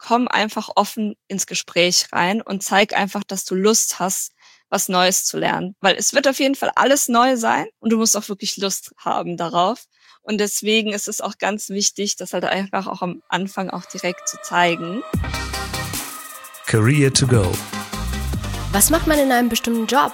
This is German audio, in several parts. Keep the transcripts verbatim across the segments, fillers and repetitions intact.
komm einfach offen ins Gespräch rein und zeig einfach, dass du Lust hast, was Neues zu lernen. Weil es wird auf jeden Fall alles neu sein und du musst auch wirklich Lust haben darauf. Und deswegen ist es auch ganz wichtig, das halt einfach auch am Anfang auch direkt zu zeigen. Career to go. Was macht man in einem bestimmten Job?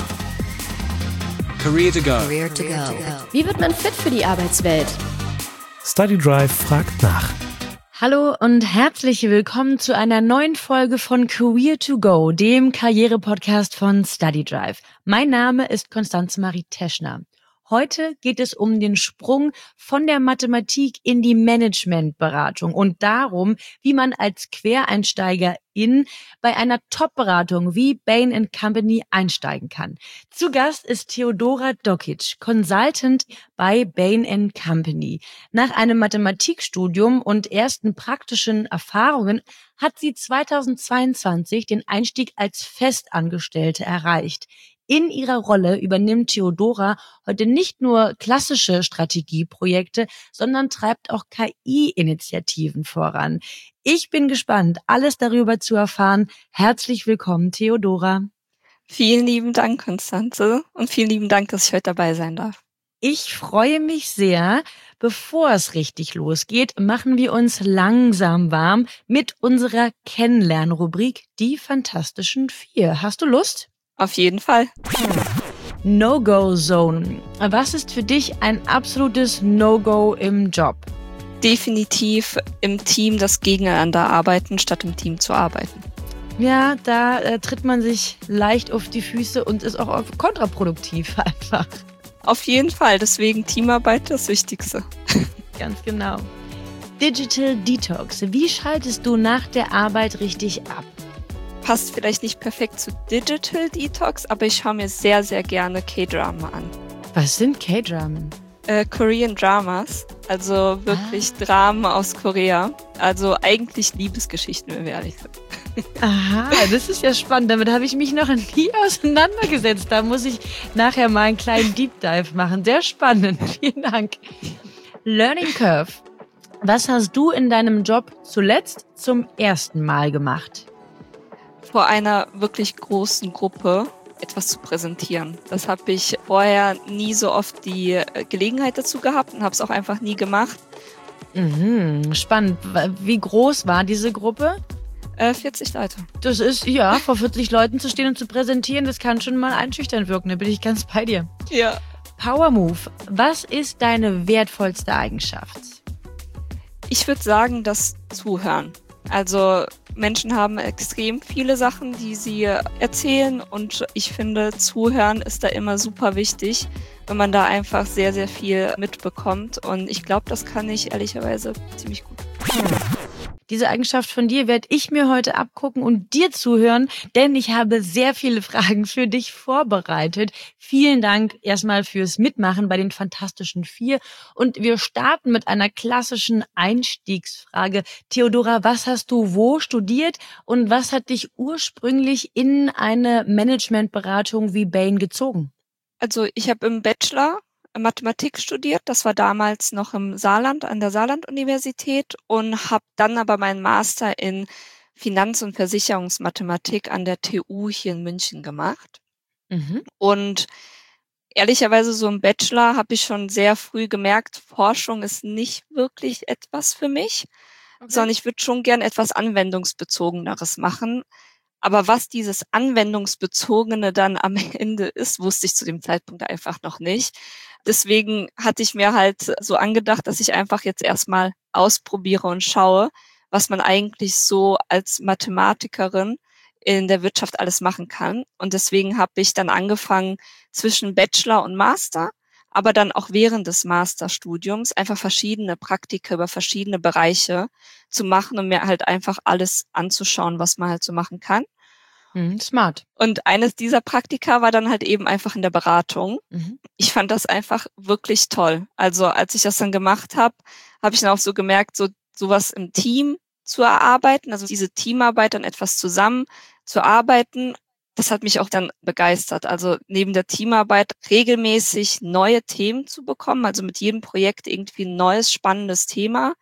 Career to go. Career to go. Wie wird man fit für die Arbeitswelt? StudyDrive fragt nach. Hallo und herzlich willkommen zu einer neuen Folge von Career to go, dem Karriere-Podcast von StudyDrive. Mein Name ist Konstanze Marie Teschner. Heute geht es um den Sprung von der Mathematik in die Managementberatung und darum, wie man als Quereinsteigerin bei einer Top-Beratung wie Bain and Company einsteigen kann. Zu Gast ist Theodora Dokic, Consultant bei Bain and Company. Nach einem Mathematikstudium und ersten praktischen Erfahrungen hat sie zweitausendzweiundzwanzig den Einstieg als Festangestellte erreicht. In ihrer Rolle übernimmt Theodora heute nicht nur klassische Strategieprojekte, sondern treibt auch K I-Initiativen voran. Ich bin gespannt, alles darüber zu erfahren. Herzlich willkommen, Theodora. Vielen lieben Dank, Konstanze, und vielen lieben Dank, dass ich heute dabei sein darf. Ich freue mich sehr. Bevor es richtig losgeht, machen wir uns langsam warm mit unserer Kennenlernrubrik Die Fantastischen Vier. Hast du Lust? Auf jeden Fall. No-Go-Zone. Was ist für dich ein absolutes No-Go im Job? Definitiv im Team das Gegeneinander arbeiten, statt im Team zu arbeiten. Ja, da äh, tritt man sich leicht auf die Füße und ist auch kontraproduktiv einfach. Auf jeden Fall, deswegen Teamarbeit das Wichtigste. Ganz genau. Digital Detox. Wie schaltest du nach der Arbeit richtig ab? Passt vielleicht nicht perfekt zu Digital Detox, aber ich schaue mir sehr, sehr gerne K-Drama an. Was sind K-Dramen? Äh, Korean Dramas, also wirklich ah. Dramen aus Korea. Also eigentlich Liebesgeschichten, wenn wir ehrlich sind. Aha, das ist ja spannend. Damit habe ich mich noch nie auseinandergesetzt. Da muss ich nachher mal einen kleinen Deep Dive machen. Sehr spannend. Vielen Dank. Learning Curve. Was hast du in deinem Job zuletzt zum ersten Mal gemacht? Vor einer wirklich großen Gruppe etwas zu präsentieren. Das habe ich vorher nie so oft die Gelegenheit dazu gehabt und habe es auch einfach nie gemacht. Mhm, spannend. Wie groß war diese Gruppe? Äh, vierzig Leute. Das ist, ja, vor vierzig Leuten zu stehen und zu präsentieren, das kann schon mal einschüchternd wirken. Da bin ich ganz bei dir. Ja. Power Move. Was ist deine wertvollste Eigenschaft? Ich würde sagen, das Zuhören. Also Menschen haben extrem viele Sachen, die sie erzählen und ich finde, Zuhören ist da immer super wichtig, wenn man da einfach sehr, sehr viel mitbekommt und ich glaube, das kann ich ehrlicherweise ziemlich gut. Diese Eigenschaft von dir werde ich mir heute abgucken und dir zuhören, denn ich habe sehr viele Fragen für dich vorbereitet. Vielen Dank erstmal fürs Mitmachen bei den Fantastischen Vier. Und wir starten mit einer klassischen Einstiegsfrage. Theodora, was hast du wo studiert und was hat dich ursprünglich in eine Managementberatung wie Bain gezogen? Also ich habe im Bachelor Mathematik studiert, das war damals noch im Saarland, an der Saarland-Universität und habe dann aber meinen Master in Finanz- und Versicherungsmathematik an der T U hier in München gemacht. Mhm. Und ehrlicherweise so im Bachelor habe ich schon sehr früh gemerkt, Forschung ist nicht wirklich etwas für mich, okay. sondern ich würde schon gern etwas Anwendungsbezogeneres machen. Aber was dieses Anwendungsbezogene dann am Ende ist, wusste ich zu dem Zeitpunkt einfach noch nicht. Deswegen hatte ich mir halt so angedacht, dass ich einfach jetzt erstmal ausprobiere und schaue, was man eigentlich so als Mathematikerin in der Wirtschaft alles machen kann. Und deswegen habe ich dann angefangen zwischen Bachelor und Master, aber dann auch während des Masterstudiums einfach verschiedene Praktika über verschiedene Bereiche zu machen und mir halt einfach alles anzuschauen, was man halt so machen kann. Mhm, smart. Und eines dieser Praktika war dann halt eben einfach in der Beratung. Mhm. Ich fand das einfach wirklich toll. Also als ich das dann gemacht habe, habe ich dann auch so gemerkt, so sowas im Team zu erarbeiten, also diese Teamarbeit an etwas zusammen zu arbeiten, das hat mich auch dann begeistert. Also neben der Teamarbeit regelmäßig neue Themen zu bekommen, also mit jedem Projekt irgendwie ein neues, spannendes Thema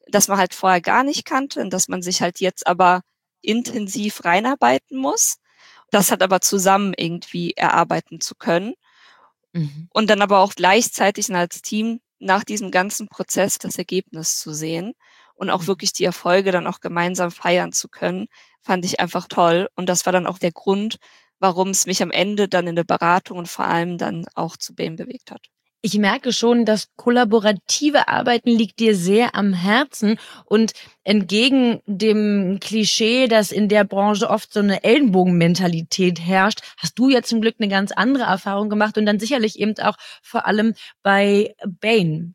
das man halt vorher gar nicht kannte und dass man sich halt jetzt aber intensiv reinarbeiten muss. Das hat aber zusammen irgendwie erarbeiten zu können. Mhm. Und dann aber auch gleichzeitig als Team nach diesem ganzen Prozess das Ergebnis zu sehen und auch wirklich die Erfolge dann auch gemeinsam feiern zu können, fand ich einfach toll. Und das war dann auch der Grund, warum es mich am Ende dann in der Beratung und vor allem dann auch zu Bain bewegt hat. Ich merke schon, das kollaborative Arbeiten liegt dir sehr am Herzen und entgegen dem Klischee, dass in der Branche oft so eine Ellenbogenmentalität herrscht, hast du ja zum Glück eine ganz andere Erfahrung gemacht und dann sicherlich eben auch vor allem bei Bain.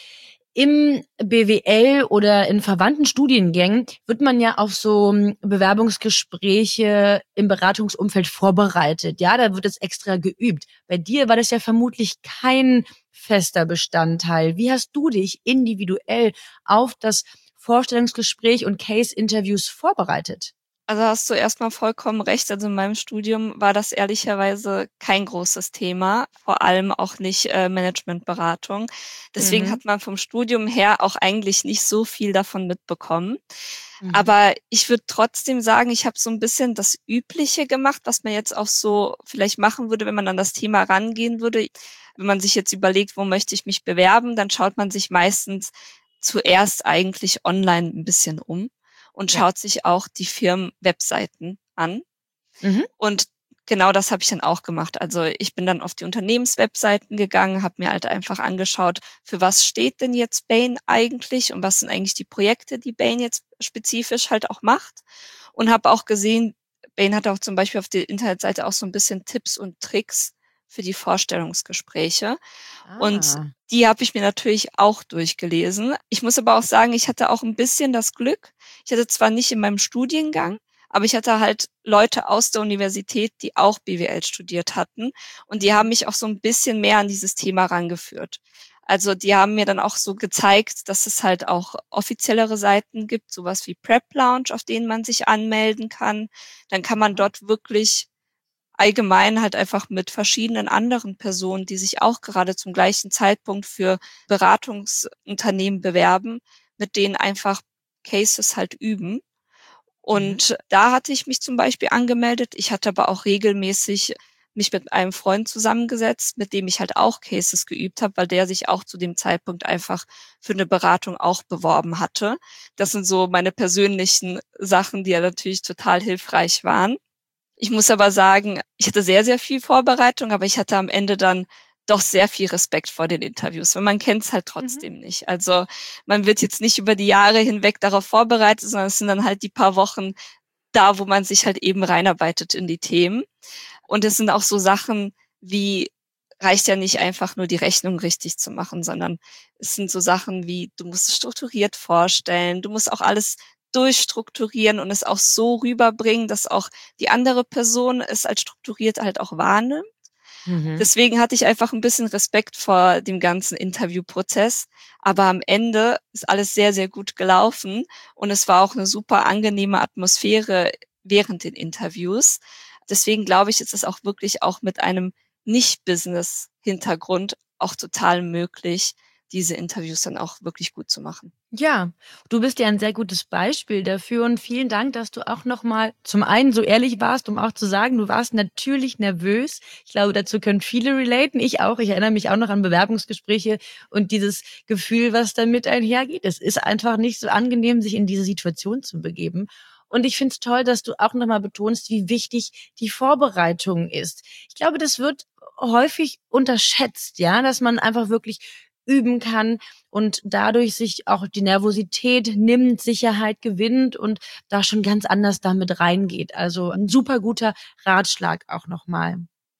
Im B W L oder in verwandten Studiengängen wird man ja auf so Bewerbungsgespräche im Beratungsumfeld vorbereitet. Ja, da wird es extra geübt. Bei dir war das ja vermutlich kein fester Bestandteil. Wie hast du dich individuell auf das Vorstellungsgespräch und Case-Interviews vorbereitet? Also hast du erstmal vollkommen recht. Also in meinem Studium war das ehrlicherweise kein großes Thema, vor allem auch nicht äh, Managementberatung. Deswegen mhm. hat man vom Studium her auch eigentlich nicht so viel davon mitbekommen. Mhm. Aber ich würde trotzdem sagen, ich habe so ein bisschen das Übliche gemacht, was man jetzt auch so vielleicht machen würde, wenn man an das Thema rangehen würde. Wenn man sich jetzt überlegt, wo möchte ich mich bewerben, dann schaut man sich meistens zuerst eigentlich online ein bisschen um. Und schaut ja. sich auch die Firmen-Webseiten an. Mhm. Und genau das habe ich dann auch gemacht. Also ich bin dann auf die Unternehmenswebseiten gegangen, habe mir halt einfach angeschaut, für was steht denn jetzt Bain eigentlich und was sind eigentlich die Projekte, die Bain jetzt spezifisch halt auch macht. Und habe auch gesehen, Bain hat auch zum Beispiel auf der Internetseite auch so ein bisschen Tipps und Tricks für die Vorstellungsgespräche. Ah. Und die habe ich mir natürlich auch durchgelesen. Ich muss aber auch sagen, ich hatte auch ein bisschen das Glück. Ich hatte zwar nicht in meinem Studiengang, aber ich hatte halt Leute aus der Universität, die auch B W L studiert hatten. Und die haben mich auch so ein bisschen mehr an dieses Thema rangeführt. Also die haben mir dann auch so gezeigt, dass es halt auch offiziellere Seiten gibt, sowas wie Prep Lounge, auf denen man sich anmelden kann. Dann kann man dort wirklich allgemein halt einfach mit verschiedenen anderen Personen, die sich auch gerade zum gleichen Zeitpunkt für Beratungsunternehmen bewerben, mit denen einfach Cases halt üben. Und mhm. da hatte ich mich zum Beispiel angemeldet. Ich hatte aber auch regelmäßig mich mit einem Freund zusammengesetzt, mit dem ich halt auch Cases geübt habe, weil der sich auch zu dem Zeitpunkt einfach für eine Beratung auch beworben hatte. Das sind so meine persönlichen Sachen, die ja natürlich total hilfreich waren. Ich muss aber sagen, ich hatte sehr, sehr viel Vorbereitung, aber ich hatte am Ende dann doch sehr viel Respekt vor den Interviews, weil man kennt es halt trotzdem mhm. nicht. Also man wird jetzt nicht über die Jahre hinweg darauf vorbereitet, sondern es sind dann halt die paar Wochen da, wo man sich halt eben reinarbeitet in die Themen. Und es sind auch so Sachen wie, reicht ja nicht einfach nur die Rechnung richtig zu machen, sondern es sind so Sachen wie, du musst es strukturiert vorstellen, du musst auch alles durchstrukturieren und es auch so rüberbringen, dass auch die andere Person es als strukturiert halt auch wahrnimmt. Mhm. Deswegen hatte ich einfach ein bisschen Respekt vor dem ganzen Interviewprozess. Aber am Ende ist alles sehr, sehr gut gelaufen und es war auch eine super angenehme Atmosphäre während den Interviews. Deswegen glaube ich, ist es auch wirklich auch mit einem Nicht-Business-Hintergrund auch total möglich, diese Interviews dann auch wirklich gut zu machen. Ja, du bist ja ein sehr gutes Beispiel dafür und vielen Dank, dass du auch nochmal zum einen so ehrlich warst, um auch zu sagen, du warst natürlich nervös. Ich glaube, dazu können viele relaten, ich auch. Ich erinnere mich auch noch an Bewerbungsgespräche und dieses Gefühl, was damit einhergeht. Es ist einfach nicht so angenehm, sich in diese Situation zu begeben. Und ich finde es toll, dass du auch nochmal betonst, wie wichtig die Vorbereitung ist. Ich glaube, das wird häufig unterschätzt, ja, dass man einfach wirklich üben kann und dadurch sich auch die Nervosität nimmt, Sicherheit gewinnt und da schon ganz anders damit reingeht. Also ein super guter Ratschlag auch nochmal.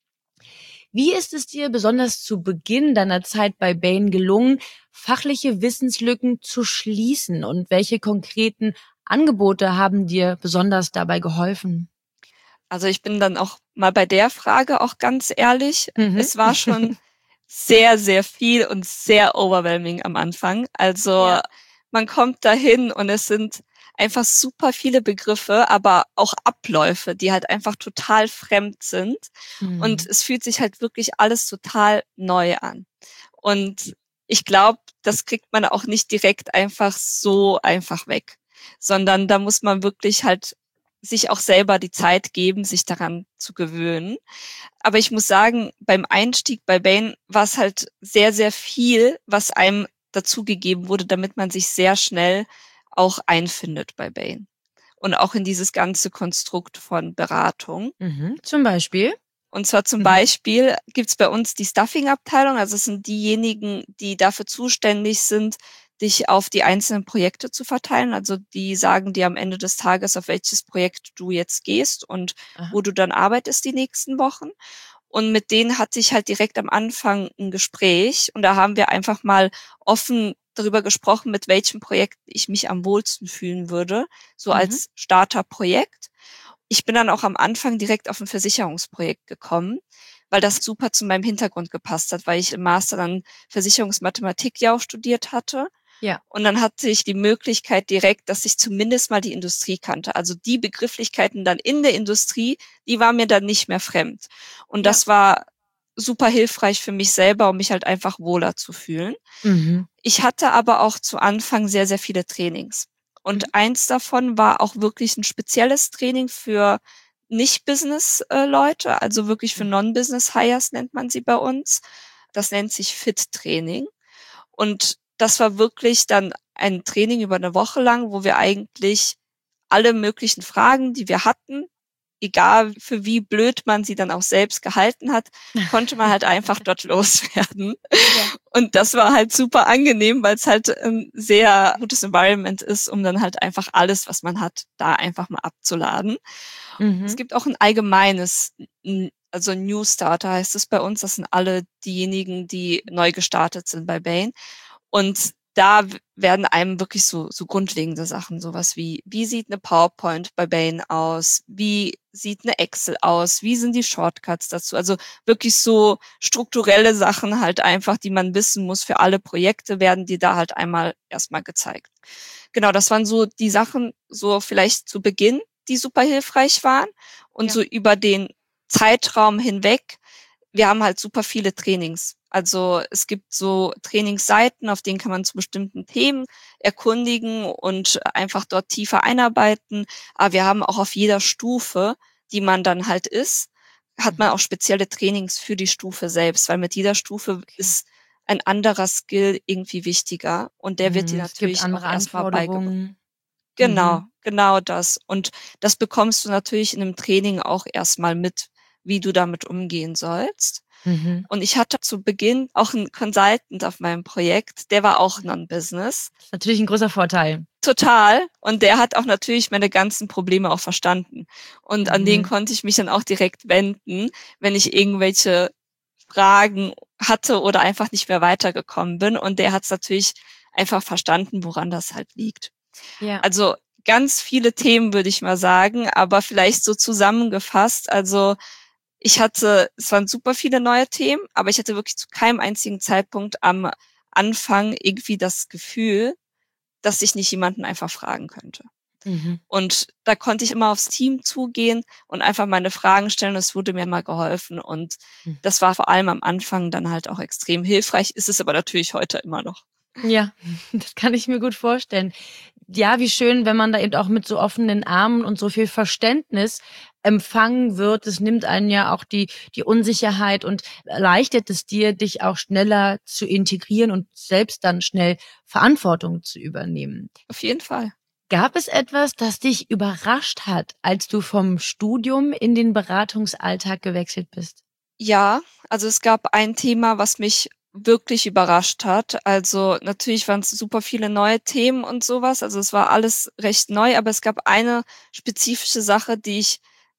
Wie ist es dir besonders zu Beginn deiner Zeit bei Bain gelungen, fachliche Wissenslücken zu schließen und welche konkreten Angebote haben dir besonders dabei geholfen? Also ich bin dann auch mal bei der Frage auch ganz ehrlich. Mhm. Es war schon sehr, sehr viel und sehr overwhelming am Anfang. Also ja. Man kommt dahin und es sind einfach super viele Begriffe, aber auch Abläufe, die halt einfach total fremd sind. Mhm. Und es fühlt sich halt wirklich alles total neu an. Und ich glaube, das kriegt man auch nicht direkt einfach so einfach weg, sondern da muss man wirklich halt sich auch selber die Zeit geben, sich daran zu gewöhnen. Aber ich muss sagen, beim Einstieg bei Bain war es halt sehr, sehr viel, was einem dazugegeben wurde, damit man sich sehr schnell auch einfindet bei Bain. Und auch in dieses ganze Konstrukt von Beratung. Mhm. Zum Beispiel? Und zwar zum Mhm. Beispiel gibt's bei uns die Stuffing-Abteilung. Also es sind diejenigen, die dafür zuständig sind, dich auf die einzelnen Projekte zu verteilen. Also die sagen dir am Ende des Tages, auf welches Projekt du jetzt gehst und Aha. wo du dann arbeitest die nächsten Wochen. Und mit denen hatte ich halt direkt am Anfang ein Gespräch. Und da haben wir einfach mal offen darüber gesprochen, mit welchem Projekt ich mich am wohlsten fühlen würde, so Mhm. als Starterprojekt. Ich bin dann auch am Anfang direkt auf ein Versicherungsprojekt gekommen, weil das super zu meinem Hintergrund gepasst hat, weil ich im Master dann Versicherungsmathematik ja auch studiert hatte. Ja. Und dann hatte ich die Möglichkeit direkt, dass ich zumindest mal die Industrie kannte. Also die Begrifflichkeiten dann in der Industrie, die waren mir dann nicht mehr fremd. Und das war super hilfreich für mich selber, um mich halt einfach wohler zu fühlen. Mhm. Ich hatte aber auch zu Anfang sehr, sehr viele Trainings. Und Mhm. eins davon war auch wirklich ein spezielles Training für Nicht-Business-Leute, also wirklich für Non-Business-Hires nennt man sie bei uns. Das nennt sich Fit-Training. Und das war wirklich dann ein Training über eine Woche lang, wo wir eigentlich alle möglichen Fragen, die wir hatten, egal für wie blöd man sie dann auch selbst gehalten hat, konnte man halt einfach dort loswerden. Ja. Und das war halt super angenehm, weil es halt ein sehr gutes Environment ist, um dann halt einfach alles, was man hat, da einfach mal abzuladen. Mhm. Es gibt auch ein allgemeines, also New Starter heißt es bei uns, das sind alle diejenigen, die neu gestartet sind bei Bain. Und da werden einem wirklich so, so grundlegende Sachen, sowas wie, wie sieht eine PowerPoint bei Bain aus? Wie sieht eine Excel aus? Wie sind die Shortcuts dazu? Also wirklich so strukturelle Sachen halt einfach, die man wissen muss für alle Projekte, werden die da halt einmal erstmal gezeigt. Genau, das waren so die Sachen, so vielleicht zu Beginn, die super hilfreich waren. Und Ja. so über den Zeitraum hinweg, wir haben halt super viele Trainings. Also es gibt so Trainingsseiten, auf denen kann man zu bestimmten Themen erkundigen und einfach dort tiefer einarbeiten. Aber wir haben auch auf jeder Stufe, die man dann halt ist, hat man auch spezielle Trainings für die Stufe selbst, weil mit jeder Stufe Okay. ist ein anderer Skill irgendwie wichtiger und der wird dir Mhm. Es gibt natürlich auch andere erstmal beigebracht. Anforderungen. Genau, Mhm. genau das. Und das bekommst du natürlich in einem Training auch erstmal mit, wie du damit umgehen sollst. Mhm. Und ich hatte zu Beginn auch einen Consultant auf meinem Projekt, der war auch Non-Business. Das ist natürlich ein großer Vorteil. Total. Und der hat auch natürlich meine ganzen Probleme auch verstanden. Und an den Mhm. konnte ich mich dann auch direkt wenden, wenn ich irgendwelche Fragen hatte oder einfach nicht mehr weitergekommen bin. Und der hat es natürlich einfach verstanden, woran das halt liegt. Ja. Also ganz viele Themen, würde ich mal sagen, aber vielleicht so zusammengefasst. Also ich hatte, es waren super viele neue Themen, aber ich hatte wirklich zu keinem einzigen Zeitpunkt am Anfang irgendwie das Gefühl, dass ich nicht jemanden einfach fragen könnte. Mhm. Und da konnte ich immer aufs Team zugehen und einfach meine Fragen stellen. Es wurde mir mal geholfen und Mhm. das war vor allem am Anfang dann halt auch extrem hilfreich, ist es aber natürlich heute immer noch. Ja, das kann ich mir gut vorstellen. Ja, wie schön, wenn man da eben auch mit so offenen Armen und so viel Verständnis empfangen wird. Es nimmt einen ja auch die, die Unsicherheit und erleichtert es dir, dich auch schneller zu integrieren und selbst dann schnell Verantwortung zu übernehmen. Auf jeden Fall. Gab es etwas, das dich überrascht hat, als du vom Studium in den Beratungsalltag gewechselt bist? Ja, also es gab ein Thema, was mich wirklich überrascht hat. Also natürlich waren es super viele neue Themen und sowas. Also es war alles recht neu, aber es gab eine spezifische Sache, die ich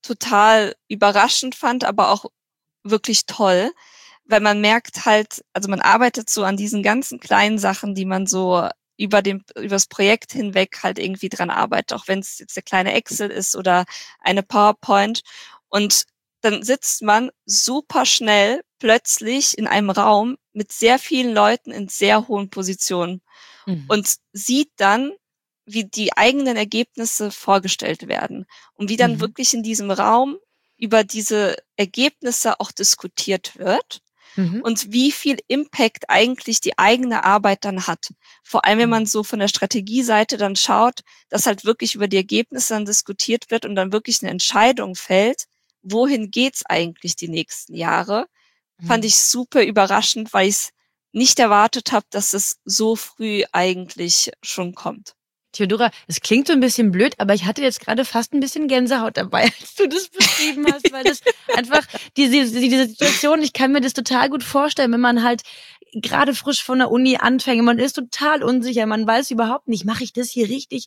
total überraschend fand, aber auch wirklich toll, weil man merkt halt, also man arbeitet so an diesen ganzen kleinen Sachen, die man so über dem, über das Projekt hinweg halt irgendwie dran arbeitet, auch wenn es jetzt eine kleine Excel ist oder eine PowerPoint. Und dann sitzt man super schnell plötzlich in einem Raum mit sehr vielen Leuten in sehr hohen Positionen Mhm. und sieht dann, wie die eigenen Ergebnisse vorgestellt werden und wie dann Mhm. wirklich in diesem Raum über diese Ergebnisse auch diskutiert wird. mhm. und wie viel Impact eigentlich die eigene Arbeit dann hat. Vor allem, wenn man so von der Strategieseite dann schaut, dass halt wirklich über die Ergebnisse dann diskutiert wird und dann wirklich eine Entscheidung fällt, wohin geht's eigentlich die nächsten Jahre, mhm. fand ich super überraschend, weil ich es nicht erwartet habe, dass es so früh eigentlich schon kommt. Theodora, es klingt so ein bisschen blöd, aber ich hatte jetzt gerade fast ein bisschen Gänsehaut dabei, als du das beschrieben hast, weil das einfach diese, diese Situation, ich kann mir das total gut vorstellen, wenn man halt gerade frisch von der Uni anfängt, man ist total unsicher, man weiß überhaupt nicht, mache ich das hier richtig?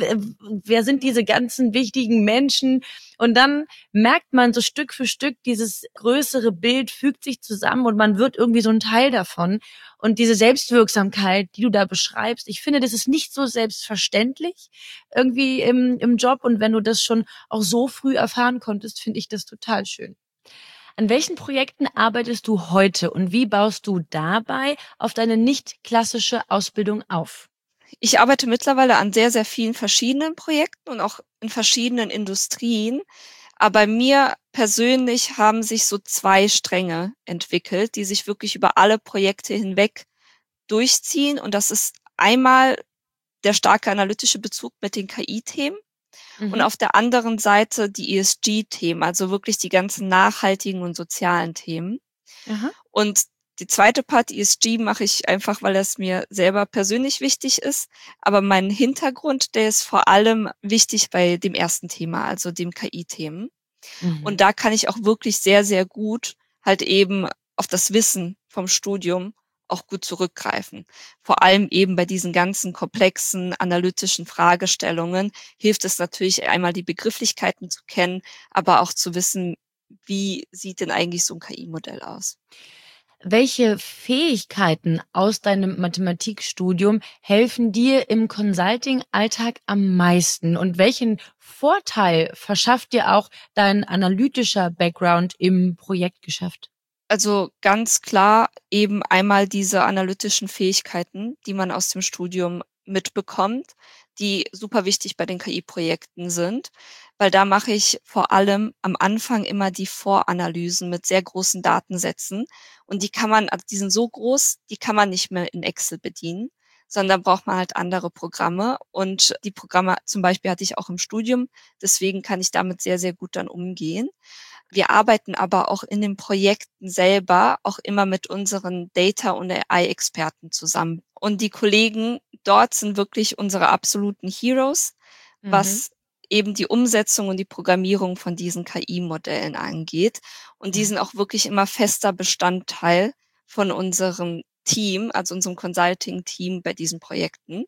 Wer sind diese ganzen wichtigen Menschen? Und dann merkt man so Stück für Stück, dieses größere Bild fügt sich zusammen und man wird irgendwie so ein Teil davon. Und diese Selbstwirksamkeit, die du da beschreibst, ich finde, das ist nicht so selbstverständlich irgendwie im, im Job. Und wenn du das schon auch so früh erfahren konntest, finde ich das total schön. An welchen Projekten arbeitest du heute und wie baust du dabei auf deine nicht klassische Ausbildung auf? Ich arbeite mittlerweile an sehr, sehr vielen verschiedenen Projekten und auch in verschiedenen Industrien. Aber bei mir persönlich haben sich so zwei Stränge entwickelt, die sich wirklich über alle Projekte hinweg durchziehen. Und das ist einmal der starke analytische Bezug mit den K I-Themen. Mhm. Und auf der anderen Seite die E S G-Themen, also wirklich die ganzen nachhaltigen und sozialen Themen. Aha. Und die zweite Part, E S G, mache ich einfach, weil das mir selber persönlich wichtig ist. Aber mein Hintergrund, der ist vor allem wichtig bei dem ersten Thema, also dem K I-Themen. Mhm. Und da kann ich auch wirklich sehr, sehr gut halt eben auf das Wissen vom Studium auch gut zurückgreifen. Vor allem eben bei diesen ganzen komplexen analytischen Fragestellungen hilft es natürlich einmal die Begrifflichkeiten zu kennen, aber auch zu wissen, wie sieht denn eigentlich so ein K I-Modell aus. Welche Fähigkeiten aus deinem Mathematikstudium helfen dir im Consulting-Alltag am meisten? Und welchen Vorteil verschafft dir auch dein analytischer Background im Projektgeschäft? Also ganz klar eben einmal diese analytischen Fähigkeiten, die man aus dem Studium mitbekommt, die super wichtig bei den K I-Projekten sind, weil da mache ich vor allem am Anfang immer die Voranalysen mit sehr großen Datensätzen und die kann man, also die sind so groß, die kann man nicht mehr in Excel bedienen, sondern braucht man halt andere Programme und die Programme zum Beispiel hatte ich auch im Studium, deswegen kann ich damit sehr, sehr gut dann umgehen. Wir arbeiten aber auch in den Projekten selber auch immer mit unseren Data- und A I-Experten zusammen. Und die Kollegen dort sind wirklich unsere absoluten Heroes, mhm. was eben die Umsetzung und die Programmierung von diesen K I-Modellen angeht. Und die mhm. sind auch wirklich immer fester Bestandteil von unserem Team, also unserem Consulting-Team bei diesen Projekten.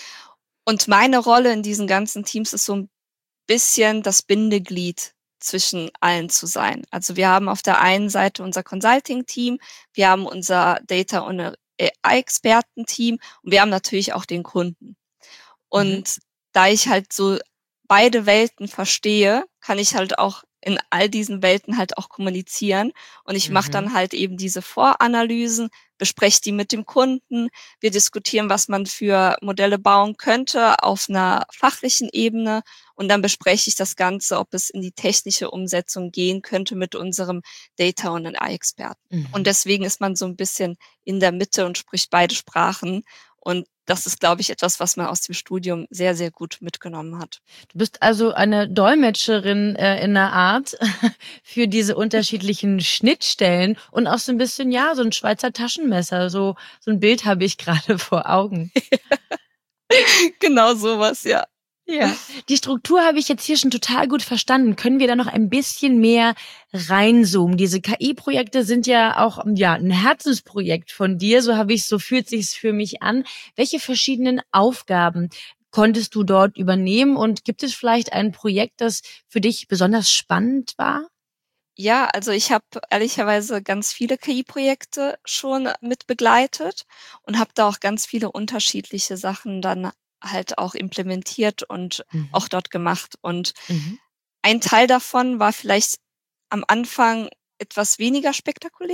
Und meine Rolle in diesen ganzen Teams ist so ein bisschen das Bindeglied zwischen allen zu sein. Also wir haben auf der einen Seite unser Consulting-Team, wir haben unser Data- und A I-Experten-Team und wir haben natürlich auch den Kunden. Und mhm. da ich halt so beide Welten verstehe, kann ich halt auch in all diesen Welten halt auch kommunizieren. Und ich mhm. mache dann halt eben diese Voranalysen, bespreche die mit dem Kunden. Wir diskutieren, was man für Modelle bauen könnte auf einer fachlichen Ebene. Und dann bespreche ich das Ganze, ob es in die technische Umsetzung gehen könnte mit unserem Data- und A I-Experten. Mhm. Und deswegen ist man so ein bisschen in der Mitte und spricht beide Sprachen. Und das ist, glaube ich, etwas, was man aus dem Studium sehr, sehr gut mitgenommen hat. Du bist also eine Dolmetscherin äh, in der Art für diese unterschiedlichen Schnittstellen und auch so ein bisschen, ja, so ein Schweizer Taschenmesser. So, so ein Bild habe ich gerade vor Augen. Genau sowas, ja. Ja, die Struktur habe ich jetzt hier schon total gut verstanden. Können wir da noch ein bisschen mehr reinzoomen? Diese K I-Projekte sind ja auch ja ein Herzensprojekt von dir, so habe ich, so fühlt sich's für mich an. Welche verschiedenen Aufgaben konntest du dort übernehmen und gibt es vielleicht ein Projekt, das für dich besonders spannend war? Ja, also ich habe ehrlicherweise ganz viele K I-Projekte schon mit begleitet und habe da auch ganz viele unterschiedliche Sachen dann halt auch implementiert und mhm. auch dort gemacht. Und mhm. ein Teil davon war vielleicht am Anfang etwas weniger spektakulär.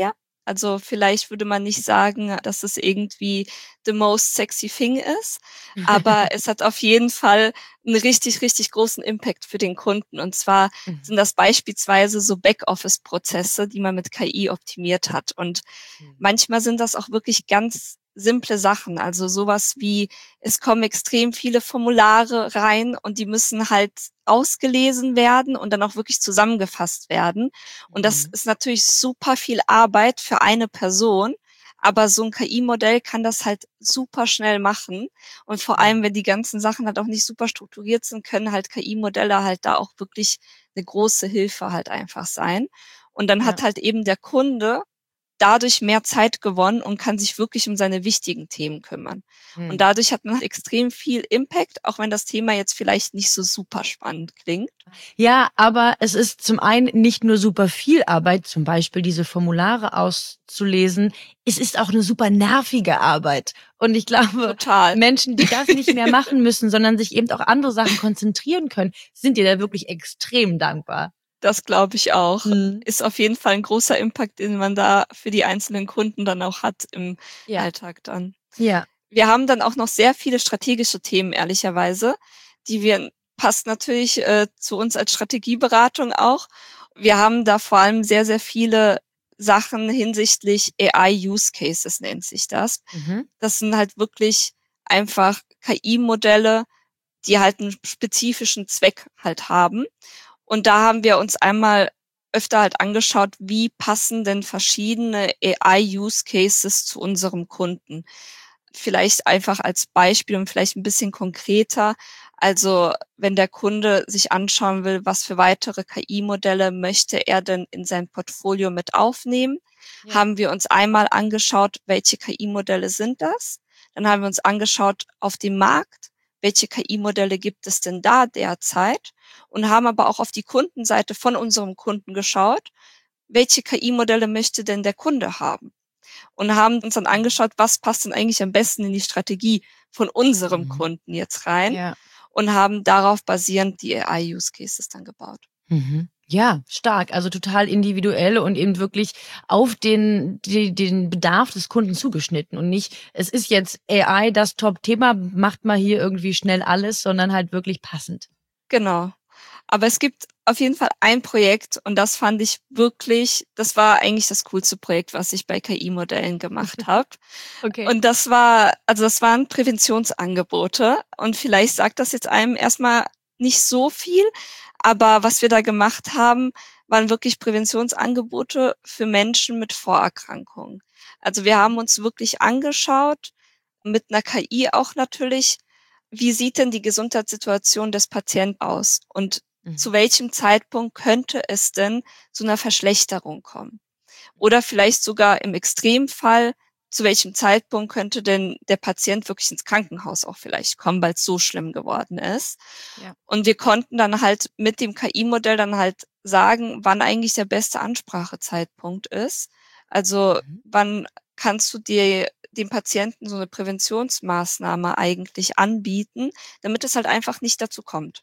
Also vielleicht würde man nicht sagen, dass es irgendwie the most sexy thing ist, aber es hat auf jeden Fall einen richtig, richtig großen Impact für den Kunden. Und zwar sind das beispielsweise so Backoffice-Prozesse, die man mit K I optimiert hat. Und manchmal sind das auch wirklich ganz simple Sachen. Also sowas wie, es kommen extrem viele Formulare rein und die müssen halt ausgelesen werden und dann auch wirklich zusammengefasst werden. Und das Mhm. ist natürlich super viel Arbeit für eine Person. Aber so ein K I-Modell kann das halt super schnell machen. Und vor allem, wenn die ganzen Sachen halt auch nicht super strukturiert sind, können halt K I-Modelle halt da auch wirklich eine große Hilfe halt einfach sein. Und dann Ja. hat halt eben der Kunde dadurch mehr Zeit gewonnen und kann sich wirklich um seine wichtigen Themen kümmern. Mhm. Und dadurch hat man halt extrem viel Impact, auch wenn das Thema jetzt vielleicht nicht so super spannend klingt. Ja, aber es ist zum einen nicht nur super viel Arbeit, zum Beispiel diese Formulare auszulesen. Es ist auch eine super nervige Arbeit. Und ich glaube, Total. Menschen, die das nicht mehr machen müssen, sondern sich eben auch andere Sachen konzentrieren können, sind dir da wirklich extrem dankbar. Das glaube ich auch. Mhm. Ist auf jeden Fall ein großer Impact, den man da für die einzelnen Kunden dann auch hat im Ja. Alltag dann. Ja. Wir haben dann auch noch sehr viele strategische Themen, ehrlicherweise, die wir, passt natürlich äh, zu uns als Strategieberatung auch. Wir haben da vor allem sehr, sehr viele Sachen hinsichtlich A I-Use-Cases, nennt sich das. Mhm. Das sind halt wirklich einfach K I-Modelle, die halt einen spezifischen Zweck halt haben. Und da haben wir uns einmal öfter halt angeschaut, wie passen denn verschiedene A I-Use-Cases zu unserem Kunden. Vielleicht einfach als Beispiel und vielleicht ein bisschen konkreter. Also wenn der Kunde sich anschauen will, was für weitere K I-Modelle möchte er denn in sein Portfolio mit aufnehmen, Ja. haben wir uns einmal angeschaut, welche K I-Modelle sind das. Dann haben wir uns angeschaut auf dem Markt, welche K I-Modelle gibt es denn da derzeit, und haben aber auch auf die Kundenseite von unserem Kunden geschaut, welche K I-Modelle möchte denn der Kunde haben. Und haben uns dann angeschaut, was passt denn eigentlich am besten in die Strategie von unserem Mhm. Kunden jetzt rein, Ja. und haben darauf basierend die A I-Use-Cases dann gebaut. Mhm. Ja, stark. Also total individuell und eben wirklich auf den, die, den Bedarf des Kunden zugeschnitten und nicht, es ist jetzt A I das Top-Thema, macht mal hier irgendwie schnell alles, sondern halt wirklich passend. Genau. Aber es gibt auf jeden Fall ein Projekt, und das fand ich wirklich, das war eigentlich das coolste Projekt, was ich bei K I-Modellen gemacht habe. Okay. Und das war, also das waren Präventionsangebote. Und vielleicht sagt das jetzt einem erstmal nicht so viel, aber was wir da gemacht haben, waren wirklich Präventionsangebote für Menschen mit Vorerkrankungen. Also wir haben uns wirklich angeschaut, mit einer K I auch natürlich, wie sieht denn die Gesundheitssituation des Patienten aus? Und Mhm. zu welchem Zeitpunkt könnte es denn zu einer Verschlechterung kommen? Oder vielleicht sogar im Extremfall, zu welchem Zeitpunkt könnte denn der Patient wirklich ins Krankenhaus auch vielleicht kommen, weil es so schlimm geworden ist? Ja. Und wir konnten dann halt mit dem K I-Modell dann halt sagen, wann eigentlich der beste Ansprachezeitpunkt ist. Also Mhm. wann kannst du dir dem Patienten so eine Präventionsmaßnahme eigentlich anbieten, damit es halt einfach nicht dazu kommt.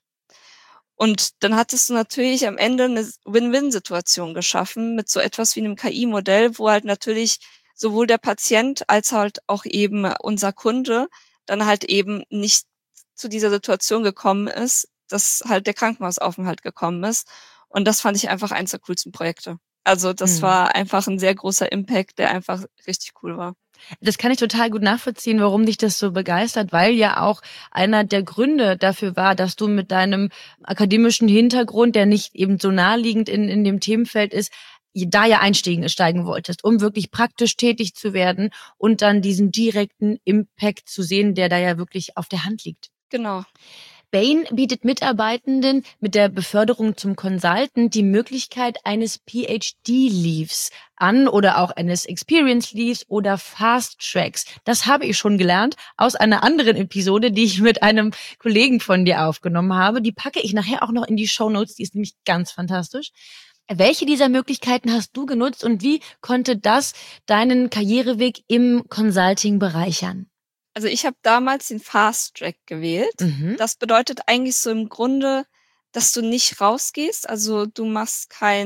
Und dann hattest du natürlich am Ende eine Win-Win-Situation geschaffen mit so etwas wie einem K I-Modell, wo halt natürlich sowohl der Patient als halt auch eben unser Kunde dann halt eben nicht zu dieser Situation gekommen ist, dass halt der Krankenhausaufenthalt gekommen ist. Und das fand ich einfach eins der coolsten Projekte. Also das Mhm. war einfach ein sehr großer Impact, der einfach richtig cool war. Das kann ich total gut nachvollziehen, warum dich das so begeistert, weil ja auch einer der Gründe dafür war, dass du mit deinem akademischen Hintergrund, der nicht eben so naheliegend in, in dem Themenfeld ist, da ja einsteigen steigen wolltest, um wirklich praktisch tätig zu werden und dann diesen direkten Impact zu sehen, der da ja wirklich auf der Hand liegt. Genau. Bain bietet Mitarbeitenden mit der Beförderung zum Consultant die Möglichkeit eines P H D-Leaves an oder auch eines Experience-Leaves oder Fast-Tracks. Das habe ich schon gelernt aus einer anderen Episode, die ich mit einem Kollegen von dir aufgenommen habe. Die packe ich nachher auch noch in die Shownotes, die ist nämlich ganz fantastisch. Welche dieser Möglichkeiten hast du genutzt und wie konnte das deinen Karriereweg im Consulting bereichern? Also ich habe damals den Fast Track gewählt. Mhm. Das bedeutet eigentlich so im Grunde, dass du nicht rausgehst. Also du machst kein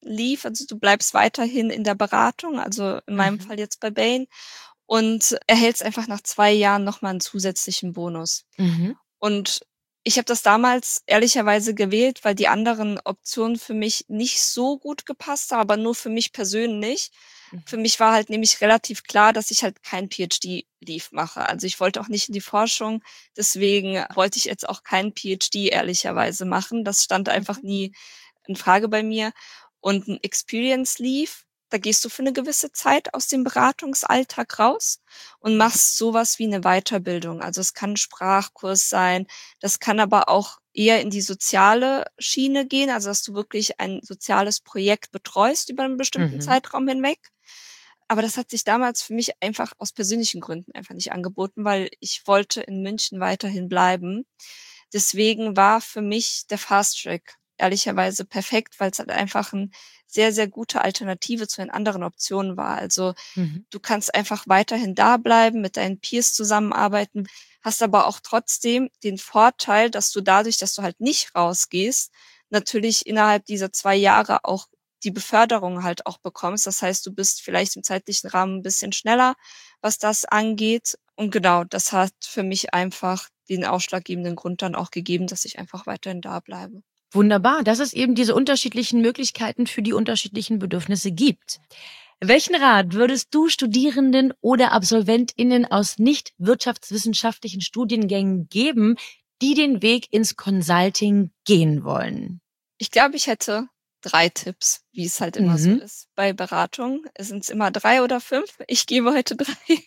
Leave, also du bleibst weiterhin in der Beratung, also in meinem Mhm. Fall jetzt bei Bain, und erhältst einfach nach zwei Jahren nochmal einen zusätzlichen Bonus. Mhm. Und ich habe das damals ehrlicherweise gewählt, weil die anderen Optionen für mich nicht so gut gepasst haben, aber nur für mich persönlich. Mhm. Für mich war halt nämlich relativ klar, dass ich halt kein PhD-Leave mache. Also ich wollte auch nicht in die Forschung, deswegen wollte ich jetzt auch keinen PhD ehrlicherweise machen. Das stand einfach nie in Frage bei mir. Und ein Experience Leave, da gehst du für eine gewisse Zeit aus dem Beratungsalltag raus und machst sowas wie eine Weiterbildung. Also es kann ein Sprachkurs sein, das kann aber auch eher in die soziale Schiene gehen, also dass du wirklich ein soziales Projekt betreust über einen bestimmten Mhm. Zeitraum hinweg. Aber das hat sich damals für mich einfach aus persönlichen Gründen einfach nicht angeboten, weil ich wollte in München weiterhin bleiben. Deswegen war für mich der Fast Track ehrlicherweise perfekt, weil es halt einfach eine sehr, sehr gute Alternative zu den anderen Optionen war. Also Mhm. du kannst einfach weiterhin da bleiben, mit deinen Peers zusammenarbeiten, hast aber auch trotzdem den Vorteil, dass du dadurch, dass du halt nicht rausgehst, natürlich innerhalb dieser zwei Jahre auch die Beförderung halt auch bekommst. Das heißt, du bist vielleicht im zeitlichen Rahmen ein bisschen schneller, was das angeht. Und genau, das hat für mich einfach den ausschlaggebenden Grund dann auch gegeben, dass ich einfach weiterhin da bleibe. Wunderbar, dass es eben diese unterschiedlichen Möglichkeiten für die unterschiedlichen Bedürfnisse gibt. Welchen Rat würdest du Studierenden oder AbsolventInnen aus nicht wirtschaftswissenschaftlichen Studiengängen geben, die den Weg ins Consulting gehen wollen? Ich glaube, ich hätte drei Tipps, wie es halt immer Mhm. so ist bei Beratung. Es sind immer drei oder fünf. Ich gebe heute drei.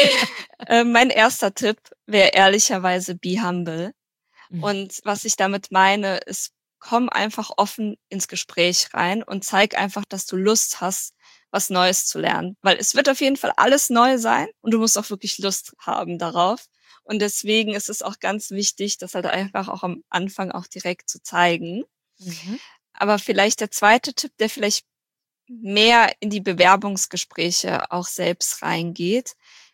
äh, mein erster Tipp wäre ehrlicherweise be humble. Mhm. Und was ich damit meine, ist, komm einfach offen ins Gespräch rein und zeig einfach, dass du Lust hast, was Neues zu lernen. Weil es wird auf jeden Fall alles neu sein und du musst auch wirklich Lust haben darauf. Und deswegen ist es auch ganz wichtig, das halt einfach auch am Anfang auch direkt zu zeigen. Mhm. Aber vielleicht der zweite Tipp, der vielleicht mehr in die Bewerbungsgespräche auch selbst reingeht.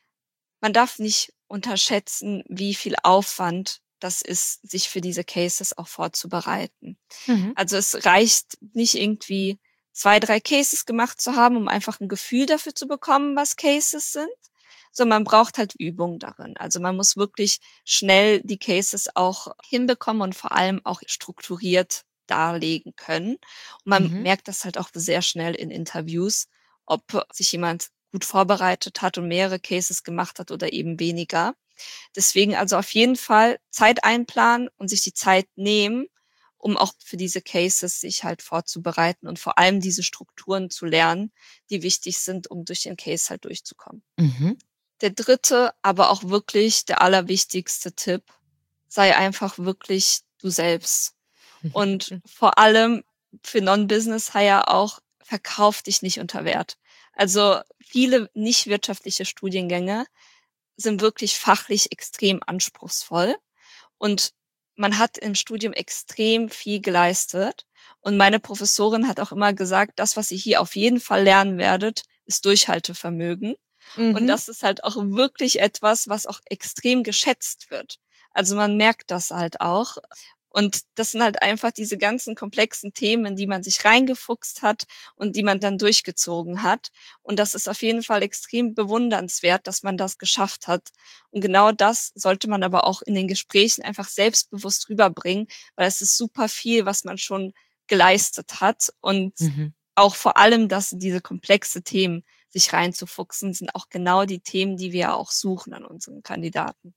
Man darf nicht unterschätzen, wie viel Aufwand das ist, sich für diese Cases auch vorzubereiten. Mhm. Also es reicht nicht irgendwie zwei, drei Cases gemacht zu haben, um einfach ein Gefühl dafür zu bekommen, was Cases sind, sondern man braucht halt Übung darin. Also man muss wirklich schnell die Cases auch hinbekommen und vor allem auch strukturiert darlegen können. Und man Mhm. merkt das halt auch sehr schnell in Interviews, ob sich jemand gut vorbereitet hat und mehrere Cases gemacht hat oder eben weniger. Deswegen also auf jeden Fall Zeit einplanen und sich die Zeit nehmen, um auch für diese Cases sich halt vorzubereiten und vor allem diese Strukturen zu lernen, die wichtig sind, um durch den Case halt durchzukommen. Mhm. Der dritte, aber auch wirklich der allerwichtigste Tipp, sei einfach wirklich du selbst. Und vor allem für Non-Business-Hire auch, verkauf dich nicht unter Wert. Also viele nicht wirtschaftliche Studiengänge sind wirklich fachlich extrem anspruchsvoll und man hat im Studium extrem viel geleistet. Und meine Professorin hat auch immer gesagt, das, was ihr hier auf jeden Fall lernen werdet, ist Durchhaltevermögen. Mhm. Und das ist halt auch wirklich etwas, was auch extrem geschätzt wird. Also man merkt das halt auch. Und das sind halt einfach diese ganzen komplexen Themen, in die man sich reingefuchst hat und die man dann durchgezogen hat. Und das ist auf jeden Fall extrem bewundernswert, dass man das geschafft hat. Und genau das sollte man aber auch in den Gesprächen einfach selbstbewusst rüberbringen, weil es ist super viel, was man schon geleistet hat. Und Mhm. auch vor allem, dass diese komplexe Themen sich reinzufuchsen, sind auch genau die Themen, die wir auch suchen an unseren Kandidaten.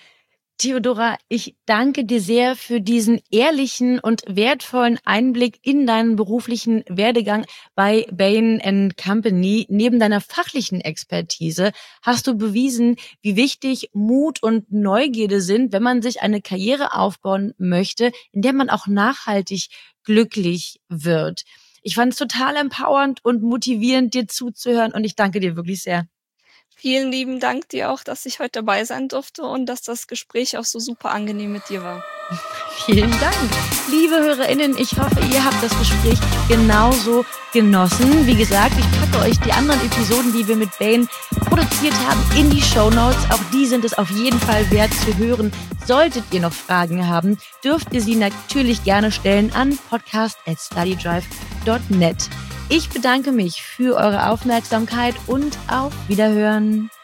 Theodora, ich danke dir sehr für diesen ehrlichen und wertvollen Einblick in deinen beruflichen Werdegang bei Bain and Company. Neben deiner fachlichen Expertise hast du bewiesen, wie wichtig Mut und Neugierde sind, wenn man sich eine Karriere aufbauen möchte, in der man auch nachhaltig glücklich wird. Ich fand es total empowernd und motivierend, dir zuzuhören, und ich danke dir wirklich sehr. Vielen lieben Dank dir auch, dass ich heute dabei sein durfte und dass das Gespräch auch so super angenehm mit dir war. Vielen Dank. Liebe HörerInnen, ich hoffe, ihr habt das Gespräch genauso genossen. Wie gesagt, ich packe euch die anderen Episoden, die wir mit Bain produziert haben, in die Shownotes. Auch die sind es auf jeden Fall wert zu hören. Solltet ihr noch Fragen haben, dürft ihr sie natürlich gerne stellen an podcast at studydrive Punkt net. Ich bedanke mich für eure Aufmerksamkeit und auf Wiederhören.